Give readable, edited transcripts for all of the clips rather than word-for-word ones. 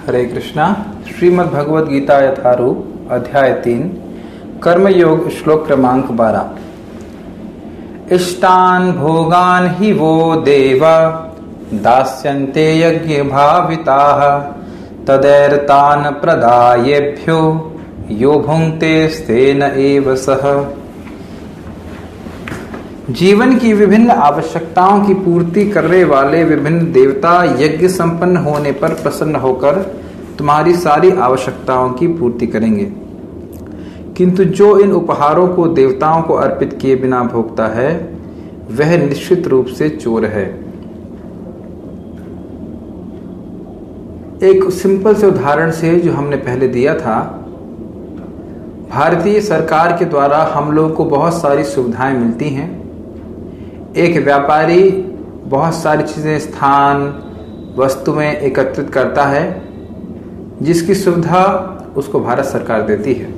हरे कृष्णा। श्रीमद् भगवद गीता यथारूप अध्याय 3 कर्मयोग श्लोक क्रमांक 12। इष्टान भोगान हि वो देवा दास्यन्ते यज्ञ भाविताः तदैर्तान प्रदायेभ्यो यो भुङ्क्ते स्तेन एव सः। जीवन की विभिन्न आवश्यकताओं की पूर्ति करने वाले विभिन्न देवता यज्ञ संपन्न होने पर प्रसन्न होकर तुम्हारी सारी आवश्यकताओं की पूर्ति करेंगे, किंतु जो इन उपहारों को देवताओं को अर्पित किए बिना भोगता है वह निश्चित रूप से चोर है। एक सिंपल से उदाहरण से जो हमने पहले दिया था, भारतीय सरकार के द्वारा हम लोगों को बहुत सारी सुविधाएं मिलती हैं। एक व्यापारी बहुत सारी चीजें स्थान वस्तुएं एकत्रित करता है जिसकी सुविधा उसको भारत सरकार देती है।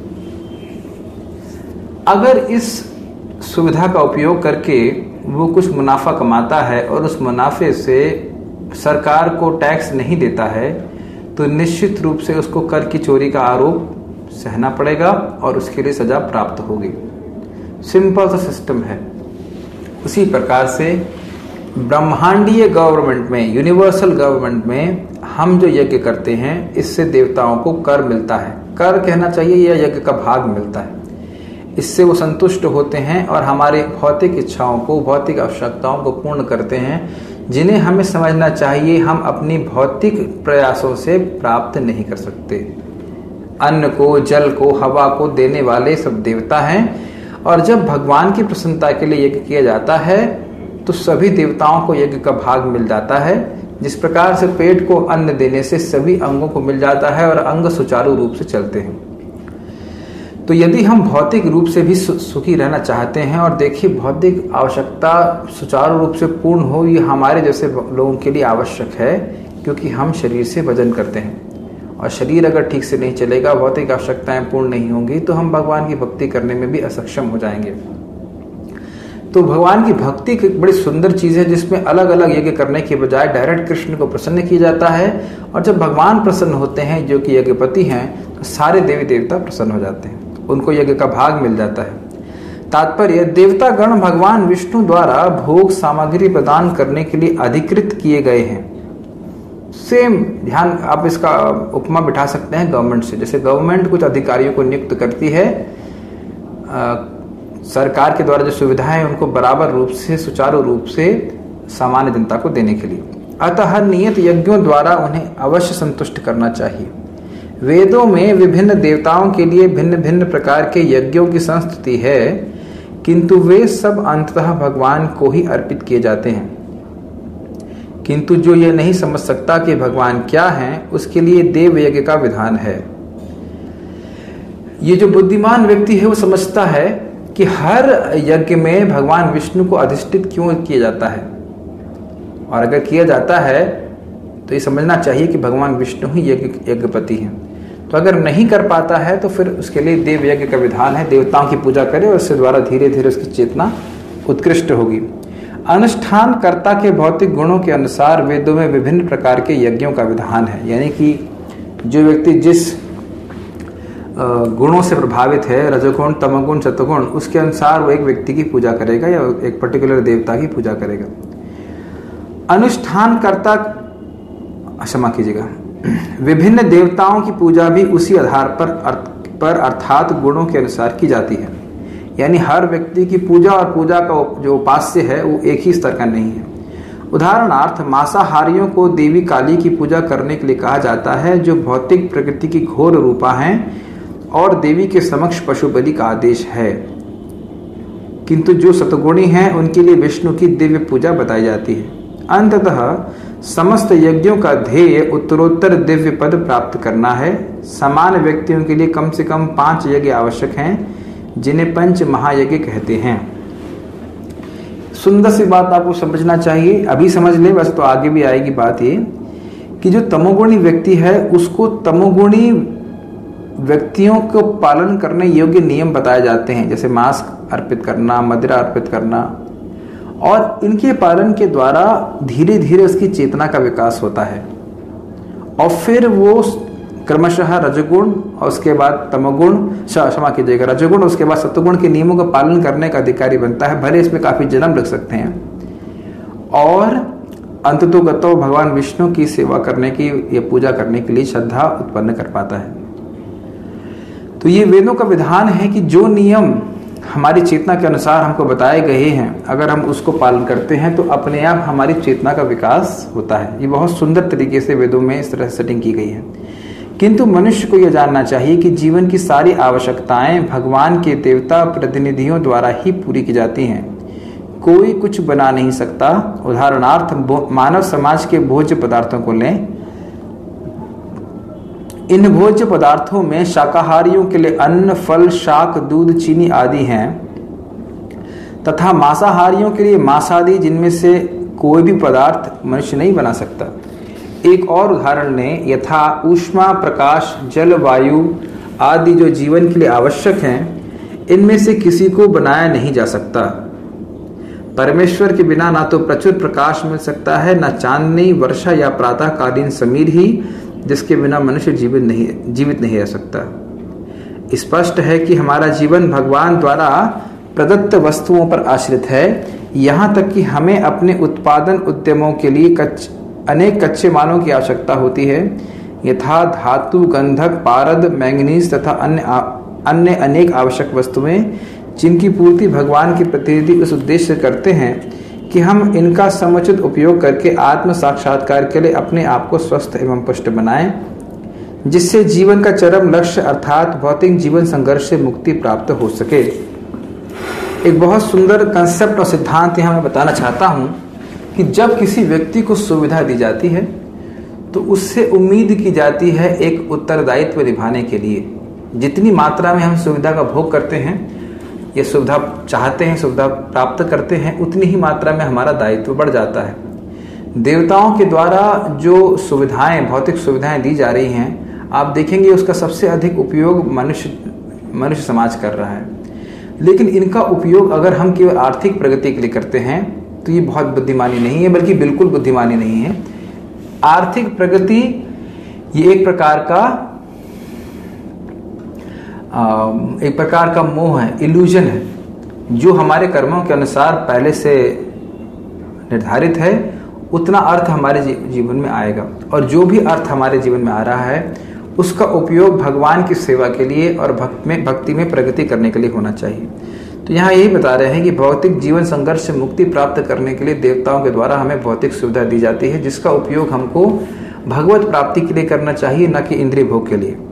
अगर इस सुविधा का उपयोग करके वो कुछ मुनाफा कमाता है और उस मुनाफे से सरकार को टैक्स नहीं देता है तो निश्चित रूप से उसको कर की चोरी का आरोप सहना पड़ेगा और उसके लिए सजा प्राप्त होगी। सिंपल सा सिस्टम है। उसी प्रकार से ब्रह्मांडीय गवर्नमेंट में, यूनिवर्सल गवर्नमेंट में हम जो यज्ञ करते हैं इससे देवताओं को कर मिलता है। कर कहना चाहिए, यह यज्ञ का भाग मिलता है। इससे वो संतुष्ट होते हैं और हमारे भौतिक इच्छाओं को, भौतिक आवश्यकताओं को पूर्ण करते हैं, जिन्हें हमें समझना चाहिए हम अपनी भौतिक प्रयासों से प्राप्त नहीं कर सकते। अन्न को, जल को, हवा को देने वाले सब देवता हैं और जब भगवान की प्रसन्नता के लिए यज्ञ किया जाता है तो सभी देवताओं को यज्ञ का भाग मिल जाता है। जिस प्रकार से पेट को अन्न देने से सभी अंगों को मिल जाता है और अंग सुचारू रूप से चलते हैं। तो यदि हम भौतिक रूप से भी सुखी रहना चाहते हैं, और देखिए भौतिक आवश्यकता सुचारू रूप से पूर्ण हो, ये हमारे जैसे लोगों के लिए आवश्यक है, क्योंकि हम शरीर से वजन करते हैं और शरीर अगर ठीक से नहीं चलेगा, भौतिक आवश्यकताएं पूर्ण नहीं होंगी तो हम भगवान की भक्ति करने में भी असक्षम हो जाएंगे। तो भगवान की भक्ति एक बड़ी सुंदर चीज है जिसमें अलग अलग यज्ञ करने के बजाय डायरेक्ट कृष्ण को प्रसन्न किया जाता है, और जब भगवान प्रसन्न होते हैं जो कि यज्ञपति हैं तो सारे देवी देवता प्रसन्न हो जाते हैं, उनको यज्ञ का भाग मिल जाता है। तात्पर्य, देवता गण भगवान विष्णु द्वारा भोग सामग्री प्रदान करने के लिए अधिकृत किए गए हैं। सेम ध्यान आप इसका उपमा बिठा सकते हैं गवर्नमेंट से। जैसे गवर्नमेंट कुछ अधिकारियों को नियुक्त करती है सरकार के द्वारा जो सुविधाएं हैं उनको बराबर रूप से, सुचारू रूप से सामान्य जनता को देने के लिए। अतः नियत यज्ञों द्वारा उन्हें अवश्य संतुष्ट करना चाहिए। वेदों में विभिन्न देवताओं के लिए भिन्न भिन्न प्रकार के यज्ञों की संस्तुति है, किंतु वे सब अंततः भगवान को ही अर्पित किए जाते हैं। किंतु जो यह नहीं समझ सकता कि भगवान क्या हैं, उसके लिए देव यज्ञ का विधान है। ये जो बुद्धिमान व्यक्ति है वो समझता है कि हर यज्ञ में भगवान विष्णु को अधिष्ठित क्यों किया जाता है, और अगर किया जाता है तो ये समझना चाहिए कि भगवान विष्णु ही यज्ञपति हैं। तो अगर नहीं कर पाता है तो फिर उसके लिए देव यज्ञ का विधान है। देवताओं की पूजा करे और उसके द्वारा धीरे धीरे उसकी चेतना उत्कृष्ट होगी। अनुष्ठान कर्ता के भौतिक गुणों के अनुसार वेदों में विभिन्न प्रकार के यज्ञों का विधान है। यानी कि जो व्यक्ति जिस गुणों से प्रभावित है, रजोगुण, तमोगुण, सत्वगुण, उसके अनुसार वो एक व्यक्ति की पूजा करेगा या एक पर्टिकुलर देवता की पूजा करेगा। अनुष्ठान कर्ता, क्षमा कीजिएगा, विभिन्न देवताओं की पूजा भी उसी आधार पर अर्थात गुणों के अनुसार की जाती है। यानी हर व्यक्ति की पूजा और पूजा का जो उपास्य है वो एक ही स्तर का नहीं है। उदाहरणार्थ, मांसाहारियों को देवी काली की पूजा करने के लिए कहा जाता है, जो भौतिक प्रकृति की घोर रूपा हैं, और देवी के समक्ष पशु बलि का आदेश है। किंतु जो सतगुणी हैं उनके लिए विष्णु की दिव्य पूजा बताई जाती है। अंततः समस्त यज्ञों का ध्येय उत्तरोत्तर दिव्य पद प्राप्त करना है। सामान्य व्यक्तियों के लिए कम से कम 5 यज्ञ आवश्यक हैं, जिन्हें पंच महायज्ञ कहते हैं। सुंदर सी बात आपको समझना चाहिए, अभी समझ ले, वैसे तो आगे भी आएगी बात ये कि जो तमोगुणी व्यक्ति है उसको तमोगुणी व्यक्तियों को पालन करने योग्य नियम बताए जाते हैं, जैसे मांस अर्पित करना, मदिरा अर्पित करना, और इनके पालन के द्वारा धीरे धीरे उसकी चेतना का विकास होता है और फिर वो क्रमशः रजोगुण और उसके बाद तमोगुण, क्षमा कीजिएगा, रजोगुण उसके बाद सत्वगुण के नियमों का पालन करने का अधिकारी बनता है। भले इसमें काफी जन्म लग सकते हैं, और अंततोगतो भगवान विष्णु की सेवा करने की या पूजा करने के लिए श्रद्धा उत्पन्न कर पाता है। तो ये वेदों का विधान है कि जो नियम हमारी चेतना के अनुसार हमको बताए गए हैं, अगर हम उसको पालन करते हैं तो अपने आप हमारी चेतना का विकास होता है। ये बहुत सुंदर तरीके से वेदों में इस तरह सेटिंग की गई है। किंतु मनुष्य को यह जानना चाहिए कि जीवन की सारी आवश्यकताएं भगवान के देवता प्रतिनिधियों द्वारा ही पूरी की जाती हैं। कोई कुछ बना नहीं सकता। उदाहरणार्थ मानव समाज के भोज्य पदार्थों को लें। इन भोज्य पदार्थों में शाकाहारियों के लिए अन्न, फल, शाक, दूध, चीनी आदि हैं, तथा मांसाहारियों के लिए मांस आदि, जिनमें से कोई भी पदार्थ मनुष्य नहीं बना सकता। एक और उदाहरण लें, यथा ऊष्मा, प्रकाश, जल, वायु आदि जो जीवन के लिए आवश्यक हैं, इनमें से किसी को बनाया नहीं जा सकता। परमेश्वर के बिना ना तो प्रचुर प्रकाश मिल सकता है, ना चांदनी, वर्षा या प्रातःकालीन समीर ही, जिसके बिना मनुष्य जीवित नहीं रह सकता। स्पष्ट है कि हमारा जीवन भगवान द्वारा प्रदत्त वस्तुओं पर आश्रित है। यहाँ तक कि हमें अपने उत्पादन उद्यमों के लिए अनेक कच्चे मालों की आवश्यकता होती है, यथा धातु, गंधक, पारद, मैंगनीज तथा अन्य अनेक आवश्यक वस्तुएं, जिनकी पूर्ति भगवान के प्रतिनिधि उस उद्देश्य से करते हैं कि हम इनका समुचित उपयोग करके आत्म साक्षात्कार के लिए अपने आप को स्वस्थ एवं पुष्ट बनाएं, जिससे जीवन का चरम लक्ष्य अर्थात भौतिक जीवन संघर्ष से मुक्ति प्राप्त हो सके। एक बहुत सुंदर कंसेप्ट और सिद्धांत यहाँ मैं बताना चाहता हूँ कि जब किसी व्यक्ति को सुविधा दी जाती है तो उससे उम्मीद की जाती है एक उत्तरदायित्व निभाने के लिए। जितनी मात्रा में हम सुविधा का भोग करते हैं, ये सुविधा चाहते हैं, सुविधा प्राप्त करते हैं, उतनी ही मात्रा में हमारा दायित्व बढ़ जाता है। देवताओं के द्वारा जो सुविधाएं, भौतिक सुविधाएं दी जा रही हैं, आप देखेंगे उसका सबसे अधिक उपयोग मनुष्य समाज कर रहा है। लेकिन इनका उपयोग अगर हम केवल आर्थिक प्रगति के लिए करते हैं तो ये बहुत बुद्धिमानी नहीं है, बल्कि बिल्कुल बुद्धिमानी नहीं है। आर्थिक प्रगति ये एक प्रकार का मोह है, इल्यूजन है, जो हमारे कर्मों के अनुसार पहले से निर्धारित है, उतना अर्थ हमारे जीवन में आएगा। और जो भी अर्थ हमारे जीवन में आ रहा है उसका उपयोग भगवान की सेवा के लिए और भक्ति में प्रगति करने के लिए होना चाहिए। तो यहाँ यही बता रहे हैं कि भौतिक जीवन संघर्ष से मुक्ति प्राप्त करने के लिए देवताओं के द्वारा हमें भौतिक सुविधा दी जाती है, जिसका उपयोग हमको भगवत प्राप्ति के लिए करना चाहिए, न कि इंद्रिय भोग के लिए।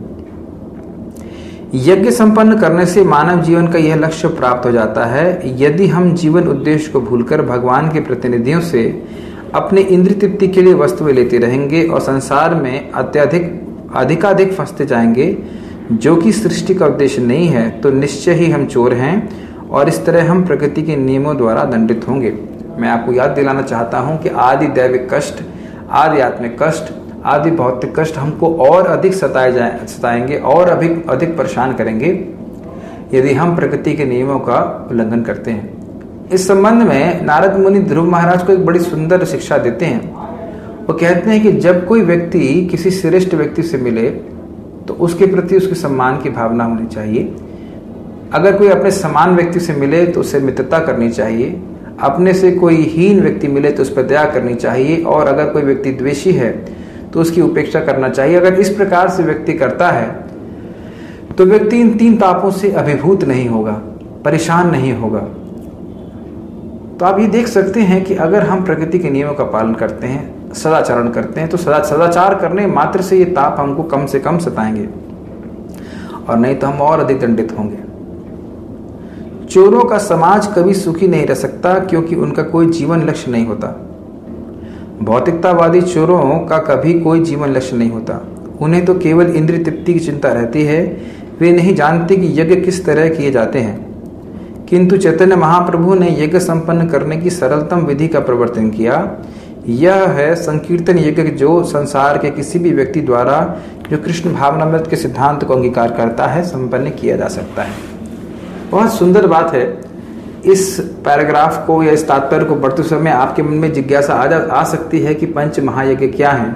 यज्ञ संपन्न करने से मानव जीवन का यह लक्ष्य प्राप्त हो जाता है। यदि हम जीवन उद्देश्य को भूलकर भगवान के प्रतिनिधियों से अपने इंद्रिय तृप्ति के लिए वस्तुएं लेते रहेंगे और संसार में अधिकाधिक फंसते जाएंगे, जो कि सृष्टि का उद्देश्य नहीं है, तो निश्चय ही हम चोर हैं और इस तरह हम प्रकृति के नियमों द्वारा दंडित होंगे। मैं आपको याद दिलाना चाहता हूं कि आदि दैविक कष्ट, आदि आत्मिक कष्ट, आदि भौतिक कष्ट हमको और अधिक सताएंगे और अधिक परेशान करेंगे यदि हम प्रकृति के नियमों का उल्लंघन करते हैं। इस संबंध में नारद मुनि ध्रुव महाराज को एक बड़ी सुंदर शिक्षा देते हैं। वो कहते हैं कि जब कोई व्यक्ति किसी श्रेष्ठ व्यक्ति से मिले तो उसके प्रति उसके सम्मान की भावना होनी चाहिए। अगर कोई अपने समान व्यक्ति से मिले तो उससे मित्रता करनी चाहिए। अपने से कोई हीन व्यक्ति मिले तो उस पर दया करनी चाहिए, और अगर कोई व्यक्ति द्वेषी है तो उसकी उपेक्षा करना चाहिए। अगर इस प्रकार से व्यक्ति करता है तो व्यक्ति इन तीन तापों से अभिभूत नहीं होगा, परेशान नहीं होगा। तो आप ये देख सकते हैं कि अगर हम प्रकृति के नियमों का पालन करते हैं, सदाचरण करते हैं, तो सदाचार करने मात्र से ये ताप हमको कम से कम सताएंगे, और नहीं तो हम और अधिक दंडित होंगे। चोरों का समाज कभी सुखी नहीं रह सकता, क्योंकि उनका कोई जीवन लक्ष्य नहीं होता। भौतिकतावादी चोरों का कभी कोई जीवन लक्ष्य नहीं होता। उन्हें तो केवल इंद्रिय तृप्ति की चिंता रहती है। वे नहीं जानते कि यज्ञ किस तरह किए जाते हैं। किंतु चैतन्य महाप्रभु ने यज्ञ संपन्न करने की सरलतम विधि का प्रवर्तन किया। यह है संकीर्तन यज्ञ, जो संसार के किसी भी व्यक्ति द्वारा जो कृष्ण भावनामृत के सिद्धांत को अंगीकार करता है, संपन्न किया जा सकता है। बहुत सुंदर बात है। इस पैराग्राफ को या इस तात्पर्य को पढ़ते समय आपके मन में जिज्ञासा आ सकती है कि पंच महायज्ञ क्या हैं।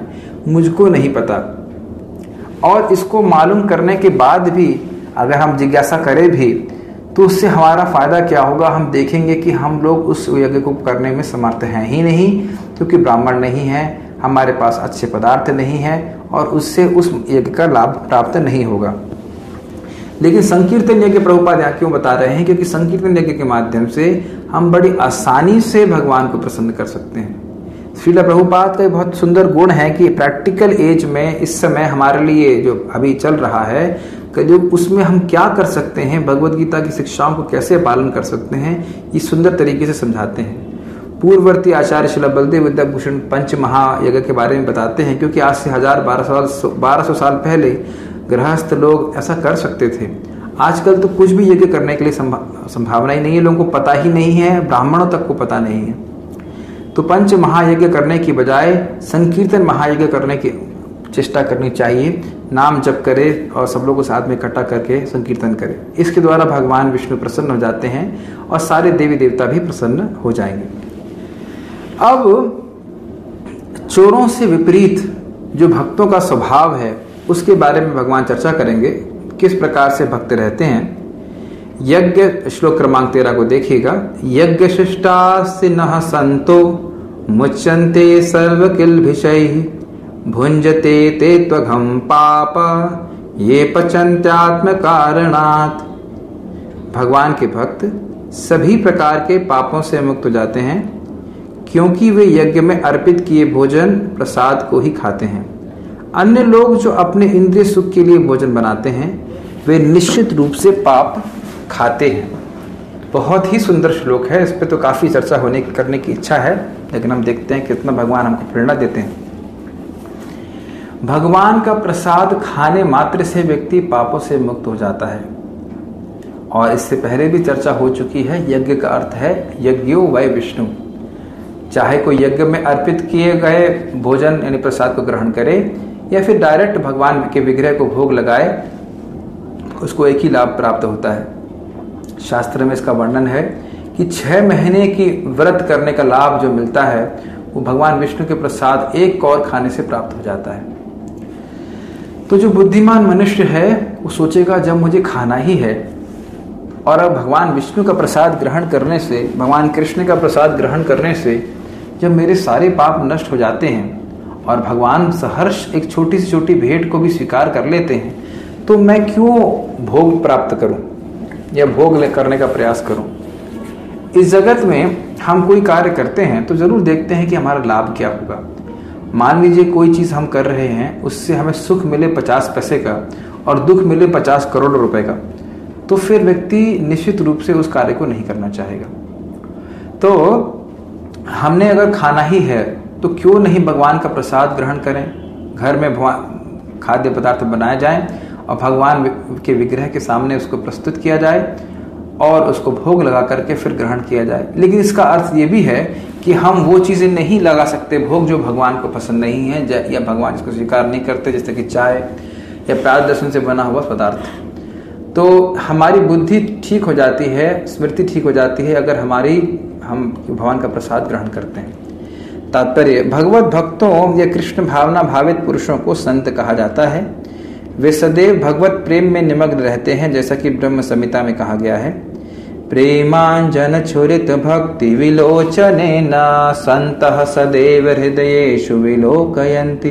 मुझको नहीं पता। और इसको मालूम करने के बाद भी अगर हम जिज्ञासा करें भी तो उससे हमारा फायदा क्या होगा? हम देखेंगे कि हम लोग उस यज्ञ को करने में समर्थ हैं ही नहीं, क्योंकि ब्राह्मण नहीं है, हमारे पास अच्छे पदार्थ नहीं है और उससे उस यज्ञ का लाभ प्राप्त नहीं होगा। लेकिन संकीर्तन यज्ञ प्रभुपाद यहाँ क्यों बता रहे हैं? क्योंकि संकीर्तन यज्ञ के माध्यम से हम बड़ी आसानी से भगवान को प्रसन्न कर सकते हैं। श्रील प्रभुपाद का बहुत सुंदर गुण है कि प्रैक्टिकल एज में इस समय हमारे लिए जो अभी चल रहा है कि जो उसमें हम क्या कर सकते हैं, भगवद गीता की शिक्षाओं को कैसे पालन कर सकते हैं, ये सुंदर तरीके से समझाते हैं। पूर्ववर्ती आचार्य श्रील बलदेव विद्याभूषण पंच महायज्ञ के बारे में बताते हैं, क्योंकि आज से 1200 साल पहले गृहस्थ लोग ऐसा कर सकते थे। आजकल तो कुछ भी यज्ञ करने के लिए संभावना ही नहीं है, लोगों को पता ही नहीं है, ब्राह्मणों तक को पता नहीं है। तो पंच महायज्ञ करने की बजाय संकीर्तन महायज्ञ करने की चेष्टा करनी चाहिए। नाम जप करे और सब लोगों को साथ में इकट्ठा करके संकीर्तन करे। इसके द्वारा भगवान विष्णु प्रसन्न हो जाते हैं और सारे देवी देवता भी प्रसन्न हो जाएंगे। अब चोरों से विपरीत जो भक्तों का स्वभाव है उसके बारे में भगवान चर्चा करेंगे, किस प्रकार से भक्त रहते हैं। यज्ञ श्लोक क्रमांक 13 को देखिएगा। यज्ञ शिष्टास्ति नः संतो मुच्यन्ते सर्व किल्भिषैः भुंजते ते त्वघं पाप ये पचन्त्यात्म कारणात्। भगवान के भक्त सभी प्रकार के पापों से मुक्त हो जाते हैं, क्योंकि वे यज्ञ में अर्पित किए भोजन प्रसाद को ही खाते हैं। अन्य लोग जो अपने इंद्रिय सुख के लिए भोजन बनाते हैं वे निश्चित रूप से पाप खाते हैं। बहुत ही सुंदर श्लोक है, इस पे तो काफी चर्चा करने की इच्छा है, लेकिन हम देखते हैं कितना भगवान हमको प्रेरणा देते हैं। भगवान का प्रसाद खाने मात्र से व्यक्ति पापों से मुक्त हो जाता है। और इससे पहले भी चर्चा हो चुकी है, यज्ञ का अर्थ है यज्ञो वै विष्णु। चाहे कोई यज्ञ में अर्पित किए गए भोजन यानी प्रसाद को ग्रहण करे या फिर डायरेक्ट भगवान के विग्रह को भोग लगाए, उसको एक ही लाभ प्राप्त होता है। शास्त्र में इसका वर्णन है कि 6 महीने की व्रत करने का लाभ जो मिलता है वो भगवान विष्णु के प्रसाद एक कौर खाने से प्राप्त हो जाता है। तो जो बुद्धिमान मनुष्य है वो सोचेगा जब मुझे खाना ही है और अब भगवान विष्णु का प्रसाद ग्रहण करने से, भगवान कृष्ण का प्रसाद ग्रहण करने से जब मेरे सारे पाप नष्ट हो जाते हैं और भगवान सहर्ष एक छोटी से छोटी भेंट को भी स्वीकार कर लेते हैं, तो मैं क्यों भोग प्राप्त करूं या भोग करने का प्रयास करूं। इस जगत में हम कोई कार्य करते हैं तो जरूर देखते हैं कि हमारा लाभ क्या होगा। मान लीजिए कोई चीज हम कर रहे हैं, उससे हमें सुख मिले 50 पैसे का और दुख मिले 50 करोड़ रुपए का, तो फिर व्यक्ति निश्चित रूप से उस कार्य को नहीं करना चाहेगा। तो हमने अगर खाना ही है तो क्यों नहीं भगवान का प्रसाद ग्रहण करें, घर में खाद्य पदार्थ बनाए जाएं और भगवान के विग्रह के सामने उसको प्रस्तुत किया जाए और उसको भोग लगा करके फिर ग्रहण किया जाए। लेकिन इसका अर्थ ये भी है कि हम वो चीजें नहीं लगा सकते भोग जो भगवान को पसंद नहीं है या भगवान इसको स्वीकार नहीं करते, जैसे कि चाय या प्याज लहसुन से बना हुआ पदार्थ। तो हमारी बुद्धि ठीक हो जाती है, स्मृति ठीक हो जाती है अगर हम भगवान का प्रसाद ग्रहण करते हैं। तात्पर्य, भगवत भक्तों या कृष्ण भावना भावित पुरुषों को संत कहा जाता है। वे सदैव भगवत प्रेम में निमग्न रहते हैं, जैसा कि ब्रह्म संहिता में कहा गया है। प्रेमांजन छुरित भक्ति विलोचनेन संतः सदैव हृदयेषु विलोकयन्ति।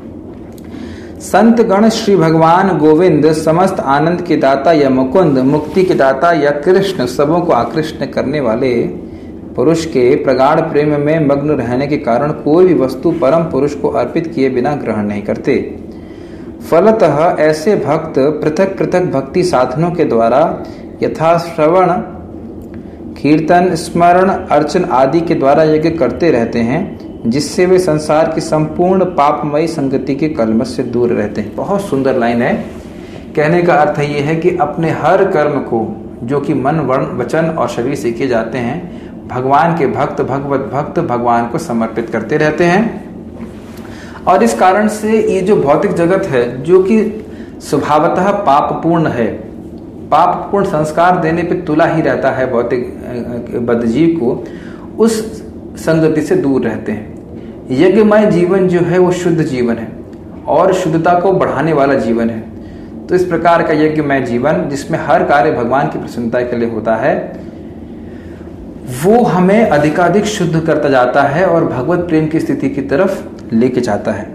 संत गण श्री भगवान गोविंद समस्त आनंद के दाता या मुकुंद, मुक्ति के दाता या कृष्ण, सबों को आकृष्ट करने वाले पुरुष के प्रगाढ़ प्रेम में मग्न रहने के कारण कोई भी वस्तु परम पुरुष को अर्पित किए बिना ग्रहण नहीं करते। फलतः ऐसे भक्त पृथक पृथक भक्ति साधनों के द्वारा यथा श्रवण, कीर्तन, स्मरण, अर्चन आदि के द्वारा यज्ञ करते रहते हैं, जिससे वे संसार की संपूर्ण पापमयी संगति के कलमश से दूर रहते हैं। बहुत सुंदर लाइन है। कहने का अर्थ ये है कि अपने हर कर्म को जो कि मन, वर्ण, वचन और शरीर से किए जाते हैं, भगवान के भक्त, भगवत भक्त भगवान को समर्पित करते रहते हैं। और इस कारण से ये जो भौतिक जगत है जो कि स्वभावतः पापपूर्ण है, पापपूर्ण संस्कार देने पे तुला ही रहता है भौतिक बद्धजीव को, उस संगति से दूर रहते हैं। यज्ञमय जीवन जो है वो शुद्ध जीवन है। और शुद्धता को बढ़ाने वाला जीवन है। तो इस प्रकार का यज्ञमय जीवन जिसमें हर कार्य भगवान की प्रसन्नता के लिए होता है, वो हमें अधिकाधिक शुद्ध करता जाता है और भगवत प्रेम की स्थिति की तरफ लेके जाता है।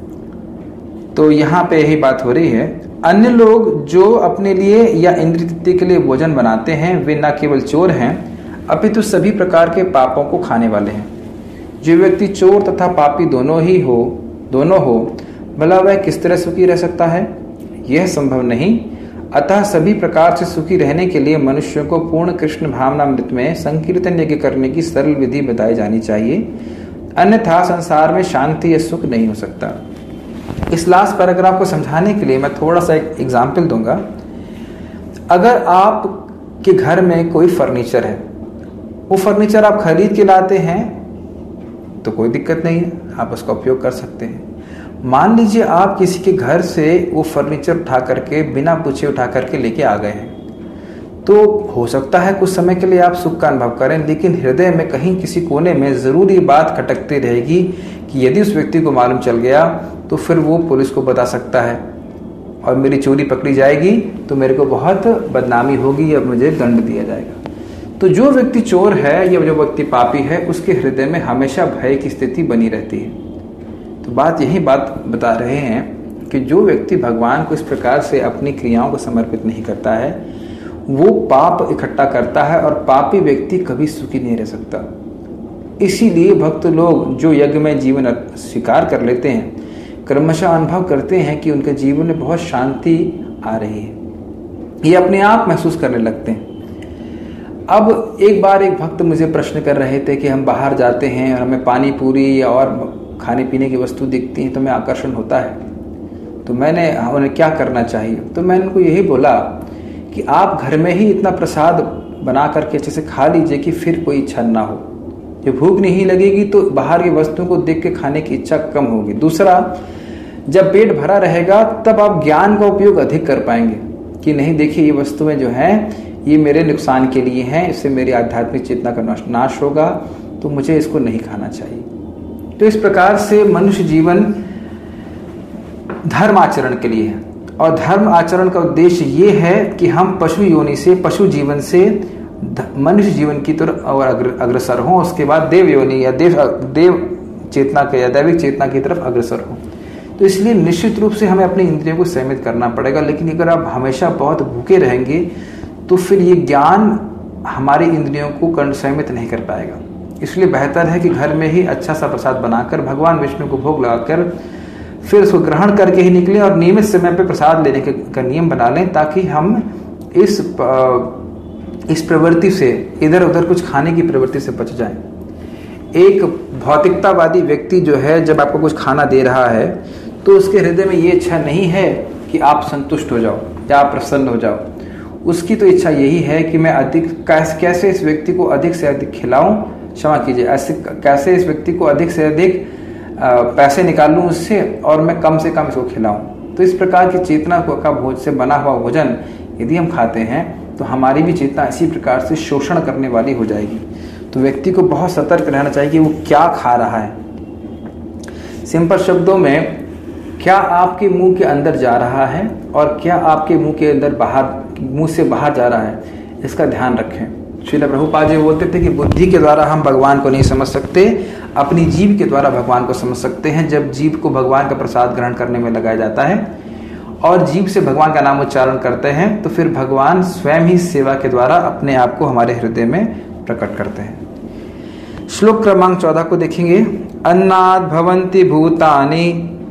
तो यहाँ पे यही बात हो रही है। अन्य लोग जो अपने लिए या इंद्रिय तृप्ति के लिए भोजन बनाते हैं वे न केवल चोर हैं अपितु सभी प्रकार के पापों को खाने वाले हैं। जो व्यक्ति चोर तथा पापी दोनों हो भला वह किस तरह सुखी रह सकता है? यह संभव नहीं। अतः सभी प्रकार से सुखी रहने के लिए मनुष्यों को पूर्ण कृष्ण भावनामृत में संकीर्तन यज्ञ करने की सरल विधि बताई जानी चाहिए, अन्यथा संसार में शांति या सुख नहीं हो सकता। इस लास्ट पैराग्राफ को समझाने के लिए मैं थोड़ा सा एक एग्जाम्पल दूंगा। अगर आपके घर में कोई फर्नीचर है, वो फर्नीचर आप खरीद के लाते हैं तो कोई दिक्कत नहीं है, आप उसका उपयोग कर सकते हैं। मान लीजिए आप किसी के घर से वो फर्नीचर उठा करके बिना पूछे उठा करके लेके आ गए हैं, तो हो सकता है कुछ समय के लिए आप सुख का अनुभव करें, लेकिन हृदय में कहीं किसी कोने में जरूर ये बात खटकती रहेगी कि यदि उस व्यक्ति को मालूम चल गया तो फिर वो पुलिस को बता सकता है और मेरी चोरी पकड़ी जाएगी तो मेरे को बहुत बदनामी होगी या मुझे दंड दिया जाएगा। तो जो व्यक्ति चोर है या जो व्यक्ति पापी है उसके हृदय में हमेशा भय की स्थिति बनी रहती है। तो यही बात बता रहे हैं कि जो व्यक्ति भगवान को इस प्रकार से अपनी क्रियाओं को समर्पित नहीं करता है वो पाप इकट्ठा करता है और पापी व्यक्ति कभी सुखी नहीं रह सकता। इसीलिए भक्त लोग जो यज्ञ में जीवन स्वीकार कर लेते हैं क्रमशः अनुभव करते हैं कि उनके जीवन में बहुत शांति आ रही है, ये अपने आप महसूस करने लगते हैं। अब एक बार एक भक्त मुझे प्रश्न कर रहे थे कि हम बाहर जाते हैं और हमें पानी पूरी और खाने पीने की वस्तु दिखती हैं तो हमें आकर्षण होता है, तो मैंने उन्हें क्या करना चाहिए? तो मैंने उनको यही बोला कि आप घर में ही इतना प्रसाद बना करके अच्छे से खा लीजिए कि फिर कोई इच्छा ना हो। जब भूख नहीं लगेगी तो बाहर की वस्तुओं को देख के खाने की इच्छा कम होगी। दूसरा, जब पेट भरा रहेगा तब आप ज्ञान का उपयोग अधिक कर पाएंगे कि नहीं देखिए ये वस्तुएं जो हैं ये मेरे नुकसान के लिए हैं, इससे मेरी आध्यात्मिक चेतना का नाश होगा, तो मुझे इसको नहीं खाना चाहिए। तो इस प्रकार से मनुष्य जीवन धर्म आचरण के लिए है और धर्म आचरण का उद्देश्य ये है कि हम पशु योनि से, पशु जीवन से मनुष्य जीवन की तरफ अग्रसर हों, उसके बाद देव योनि या देव चेतना के या दैविक चेतना की तरफ अग्रसर हों। तो इसलिए निश्चित रूप से हमें अपनी इंद्रियों को संयमित करना पड़ेगा, लेकिन अगर आप हमेशा बहुत भूखे रहेंगे तो फिर ये ज्ञान हमारी इंद्रियों को संयमित नहीं कर पाएगा। इसलिए बेहतर है कि घर में ही अच्छा सा प्रसाद बनाकर भगवान विष्णु को भोग लगाकर फिर उसको ग्रहण करके ही निकलें और नियमित समय पे प्रसाद लेने का नियम बना लें, ताकि हम इस प्रवृत्ति से, इधर उधर कुछ खाने की प्रवृत्ति से बच जाएं। एक भौतिकतावादी व्यक्ति जो है जब आपको कुछ खाना दे रहा है तो उसके हृदय में ये इच्छा नहीं है कि आप संतुष्ट हो जाओ या आप प्रसन्न हो जाओ। उसकी तो इच्छा यही है कि मैं कैसे इस व्यक्ति को अधिक से अधिक खिलाऊं, क्षमा कीजिए, ऐसे कैसे इस व्यक्ति को अधिक से अधिक पैसे निकाल लूं उससे और मैं कम से कम इसको खिलाऊं। तो इस प्रकार की चेतना का भोज से बना हुआ भोजन यदि हम खाते हैं तो हमारी भी चेतना इसी प्रकार से शोषण करने वाली हो जाएगी। तो व्यक्ति को बहुत सतर्क रहना चाहिए कि वो क्या खा रहा है। सिंपल शब्दों में, क्या आपके मुंह के अंदर जा रहा है और क्या आपके मुंह के अंदर मुंह से बाहर जा रहा है, इसका ध्यान रखें। श्रील प्रभुपाद जी बोलते थे कि बुद्धि के द्वारा हम भगवान को नहीं समझ सकते, अपनी जीव के द्वारा भगवान को समझ सकते हैं। जब जीव को भगवान का प्रसाद ग्रहण करने में लगाया जाता है और जीव से भगवान का नाम उच्चारण करते हैं तो फिर भगवान स्वयं ही सेवा के द्वारा अपने आप को हमारे हृदय में प्रकट करते हैं। श्लोक क्रमांक 14 को देखेंगे। अन्नाद भवन्ति भूतानि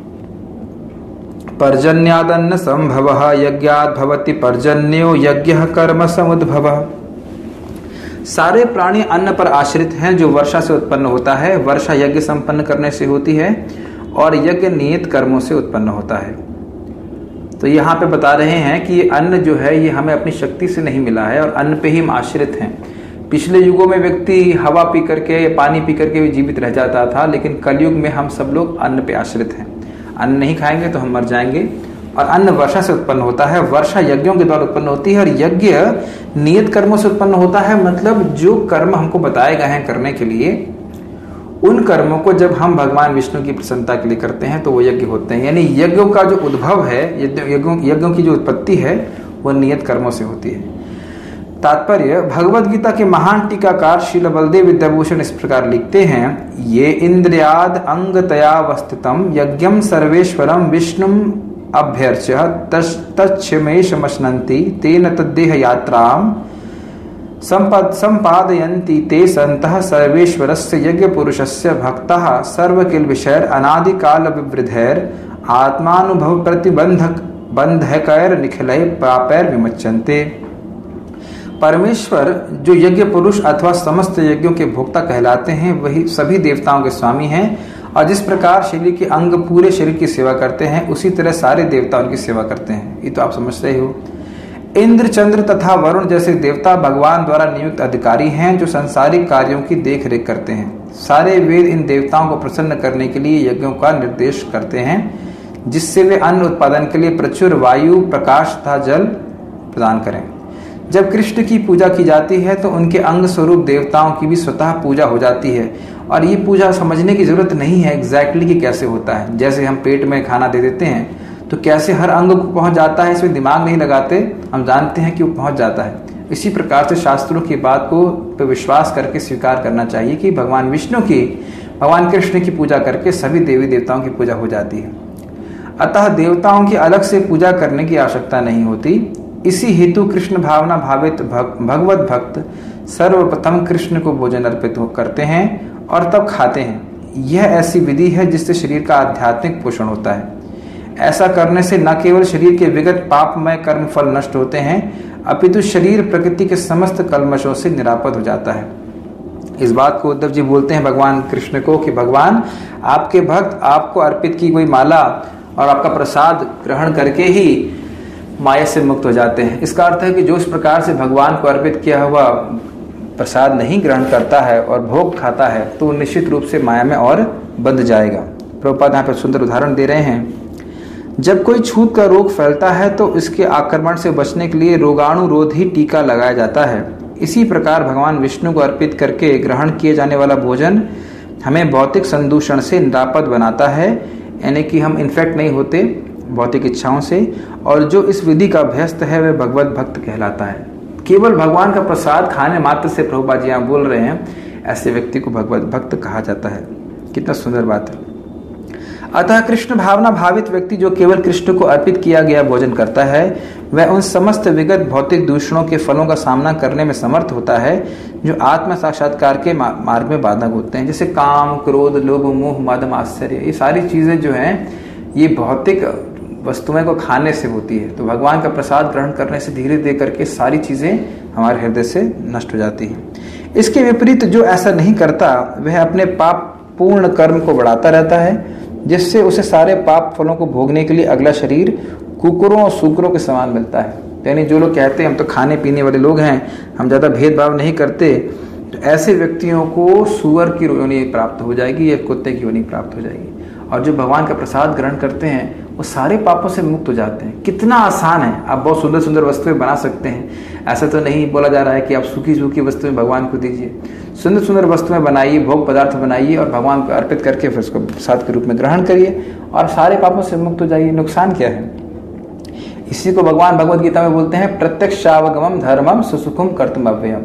पर्जन्यादन्न संभवः यज्ञात् भवति पर्जन्यो यज्ञः कर्म समुद्भवः। सारे प्राणी अन्न पर आश्रित हैं जो वर्षा से उत्पन्न होता है। वर्षा यज्ञ संपन्न करने से होती है और यज्ञ नियत कर्मों से उत्पन्न होता है। तो यहाँ पे बता रहे हैं कि ये अन्न जो है ये हमें अपनी शक्ति से नहीं मिला है और अन्न पे ही हम आश्रित हैं। पिछले युगों में व्यक्ति हवा पी करके, पानी पी करके भी जीवित रह जाता था, लेकिन कलयुग में हम सब लोग अन्न पे आश्रित हैं। अन्न नहीं खाएंगे तो हम मर जाएंगे। और अन्न वर्षा से उत्पन्न होता है, वर्षा यज्ञों के द्वारा उत्पन्न होती है और यज्ञ नियत कर्मों से उत्पन्न होता है। मतलब जो कर्म हमको बताए गए हैं करने के लिए उन कर्मों को जब हम भगवान विष्णु की प्रसन्नता के लिए करते हैं तो वो यज्ञ होते हैं। यानी यज्ञों का जो उद्भव है, यज्ञों की जो उत्पत्ति है वो नियत कर्मों से होती है। तात्पर्य, भगवद गीता के महान टीकाकार श्रील बलदेव विद्याभूषण इस प्रकार लिखते हैं, ये इंद्रियाद अंगतयावस्थितम यज्ञम सर्वेश्वरम विष्णुम अभ्यर्च्य तच्छमेशमश्नन्ति तेन तद्देह यात्राम संपादयन्ति ते संतः सर्वेश्वरस्य यज्ञ पुरुषस्य भक्तः सर्वकिल्बिषैर अनादिकाल विवृधैर आत्मानुभव प्रतिबंधक बंधकैर निखिलैः पापैर विमुच्यन्ते। परमेश्वर जो यज्ञ पुरुष अथवा समस्त यज्ञों के भोक्ता कहलाते हैं, वही सभी देवताओं के स्वामी हैं। और जिस प्रकार शरीर के अंग पूरे शरीर की सेवा करते हैं, उसी तरह सारे देवता उनकी सेवा करते हैं। ये तो आप समझते ही हो। इंद्र, चंद्र तथा वरुण जैसे देवता भगवान द्वारा नियुक्त अधिकारी हैं जो सांसारिक कार्यों की देख रेख करते हैं। सारे वेद इन देवताओं को प्रसन्न करने के लिए यज्ञों का निर्देश करते हैं, जिससे वे अन्न उत्पादन के लिए प्रचुर वायु, प्रकाश तथा जल प्रदान करें। जब कृष्ण की पूजा की जाती है तो उनके अंग स्वरूप देवताओं की भी स्वतः पूजा हो जाती है। और ये पूजा समझने की जरूरत नहीं है एग्जैक्टली कि कैसे होता है। जैसे हम पेट में खाना दे देते हैं तो कैसे हर अंग को पहुंच जाता है, इसमें दिमाग नहीं लगाते, हम जानते हैं कि वो पहुंच जाता है। इसी प्रकार से शास्त्रों की बात को पे विश्वास करके स्वीकार करना चाहिए कि भगवान विष्णु की, भगवान कृष्ण की पूजा करके सभी देवी देवताओं की पूजा हो जाती है। अतः देवताओं की अलग से पूजा करने की आवश्यकता नहीं होती। इसी हेतु कृष्ण भावना भावित भगवत भक्त सर्वप्रथम कृष्ण को भोजन अर्पित करते हैं और तब खाते हैं। यह ऐसी विधि है जिससे शरीर का आध्यात्मिक पोषण होता है। ऐसा करने से न केवल शरीर के विगत पापमय कर्म फल नष्ट होते हैं, अपितु शरीर प्रकृति के समस्त कल्मशों से निरापद हो जाता है। इस बात को उद्धव जी बोलते हैं भगवान कृष्ण को कि भगवान, आपके भक्त आपको अर्पित की हुई माला और आपका प्रसाद ग्रहण करके ही माया से मुक्त हो जाते हैं। इसका अर्थ है कि जो इस प्रकार से भगवान को अर्पित किया हुआ प्रसाद नहीं ग्रहण करता है और भोग खाता है तो निश्चित रूप से माया में और बंध जाएगा। प्रभुपाद यहाँ पर सुंदर उदाहरण दे रहे हैं। जब कोई छूत का रोग फैलता है तो इसके आक्रमण से बचने के लिए रोगाणुरोधी टीका लगाया जाता है। इसी प्रकार भगवान विष्णु को अर्पित करके ग्रहण किए जाने वाला भोजन हमें भौतिक संदूषण से निरापद बनाता है, यानी कि हम इन्फेक्ट नहीं होते भौतिक इच्छाओं से। और जो इस विधि का अभ्यस्त है वह भगवत भक्त कहलाता है। केवल भगवान का प्रसाद खाने मात्र से, प्रभुपाद जी यहाँ बोल रहे हैं, ऐसे व्यक्ति को भगवत भक्त कहा जाता है। कितना सुंदर बात है। अतः कृष्ण भावना भावित व्यक्ति जो केवल कृष्ण को अर्पित किया गया भोजन करता है, वह उन समस्त विगत भौतिक दूषणों के फलों का सामना करने में समर्थ होता है जो आत्म साक्षात्कार के मार्ग में बाधक होते हैं। जैसे काम, क्रोध, लोभ, मोह, मद, आश्चर्य, ये सारी चीजें जो हैं ये भौतिक वस्तुएं को खाने से होती है। तो भगवान का प्रसाद ग्रहण करने से धीरे धीरे करके सारी चीजें हमारे हृदय से नष्ट हो जाती हैं। इसके विपरीत जो ऐसा नहीं करता वह अपने पाप पूर्ण कर्म को बढ़ाता रहता है, जिससे उसे सारे पाप फलों को भोगने के लिए अगला शरीर कुकुरों और सूकरों के समान मिलता है। यानी जो लोग कहते हैं हम तो खाने पीने वाले लोग हैं, हम ज्यादा भेदभाव नहीं करते, तो ऐसे व्यक्तियों को सूअर की योनि प्राप्त हो जाएगी या कुत्ते की योनि प्राप्त हो जाएगी। और जो भगवान का प्रसाद ग्रहण करते हैं वो सारे पापों से मुक्त हो जाते हैं। कितना आसान है। आप बहुत सुंदर सुंदर वस्तुएं बना सकते हैं। ऐसा तो नहीं बोला जा रहा है कि आप सूखी सूखी वस्तुएं भगवान को दीजिए। सुंदर सुंदर वस्तुएं बनाइए, भोग पदार्थ बनाइए और भगवान को अर्पित करके फिर उसको प्रसाद के रूप में ग्रहण करिए और सारे पापों से मुक्त हो जाइए। नुकसान क्या है? इसी को भगवान भगवद गीता में बोलते हैं प्रत्यक्षावगमम धर्मम सुसुखम कर्तुम अव्ययम।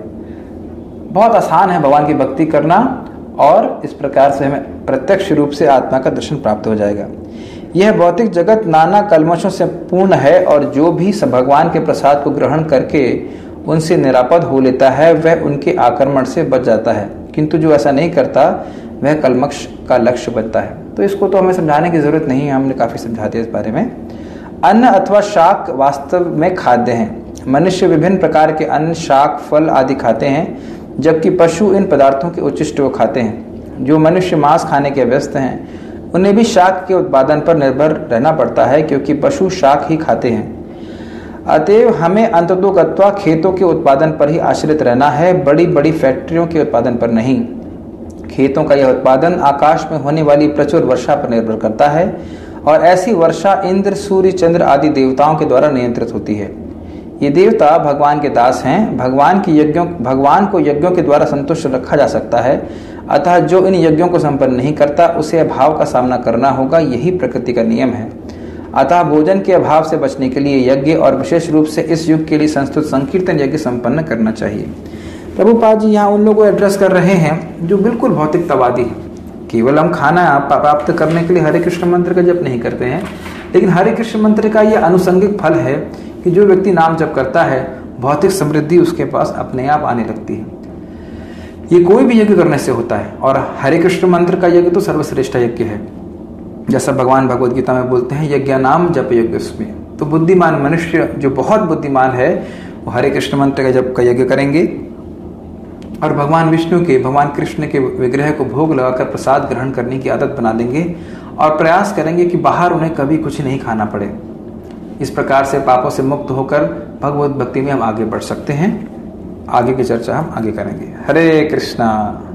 बहुत आसान है भगवान की भक्ति करना और इस प्रकार से हमें प्रत्यक्ष रूप से आत्मा का दर्शन प्राप्त हो जाएगा। यह भौतिक जगत नाना कल्मशों से पूर्ण है और जो भी भगवान के प्रसाद को ग्रहण करके उनसे निरापद हो लेता है वह उनके आक्रमण से बच जाता है, किंतु जो ऐसा नहीं करता वह कल्मश का लक्ष्य बनता है। तो इसको तो हमें समझाने की जरूरत नहीं है, हमने काफी समझा दिया इस बारे में। अन्न अथवा शाक वास्तव में खाद्य हैं। मनुष्य विभिन्न प्रकार के अन्न, शाक, फल आदि खाते हैं, जबकि पशु इन पदार्थों के उच्छिष्ट को खाते हैं। जो मनुष्य मांस खाने के व्यस्त हैं उन्हें भी शाक के उत्पादन पर निर्भर रहना पड़ता है, क्योंकि पशु शाक ही खाते हैं। अतएव हमें अंततोगत्वा खेतों के उत्पादन पर ही आश्रित रहना है, बड़ी बड़ी फैक्ट्रियों के उत्पादन पर नहीं। खेतों का यह उत्पादन आकाश में होने वाली प्रचुर वर्षा पर निर्भर करता है और ऐसी वर्षा इंद्र, सूर्य, चंद्र आदि देवताओं के द्वारा नियंत्रित होती है। ये देवता भगवान के दास हैं। भगवान को यज्ञों के द्वारा संतुष्ट रखा जा सकता है अतः जो इन यज्ञों को संपन्न नहीं करता उसे अभाव का सामना करना होगा, यही प्रकृति का नियम है। अतः भोजन के अभाव से बचने के लिए यज्ञ और विशेष रूप से इस युग के लिए संस्तुत संकीर्तन यज्ञ संपन्न करना चाहिए। प्रभुपाद जी यहाँ उन लोगों को एड्रेस कर रहे हैं जो बिल्कुल भौतिकतावादी हैं। केवल हम खाना प्राप्त करने के लिए हरे कृष्ण मंत्र का जप नहीं करते हैं, लेकिन हरे कृष्ण मंत्र का यह अनुसंगिक फल है कि जो व्यक्ति नाम जप करता है भौतिक समृद्धि उसके पास अपने आप आने लगती है। ये कोई भी यज्ञ करने से होता है, और हरे कृष्ण मंत्र का यज्ञ तो सर्वश्रेष्ठ यज्ञ है। जैसा भगवान भगवद गीता में बोलते हैं, यज्ञ नाम जप यज्ञस्मि। तो बुद्धिमान मनुष्य जो बहुत बुद्धिमान है वो हरे कृष्ण मंत्र का जप का यज्ञ करेंगे और भगवान विष्णु के, भगवान कृष्ण के विग्रह को भोग लगाकर प्रसाद ग्रहण करने की आदत बना देंगे और प्रयास करेंगे कि बाहर उन्हें कभी कुछ नहीं खाना पड़े। इस प्रकार से पापों से मुक्त होकर भगवत भक्ति में हम आगे बढ़ सकते हैं। आगे की चर्चा हम आगे करेंगे। हरे कृष्णा।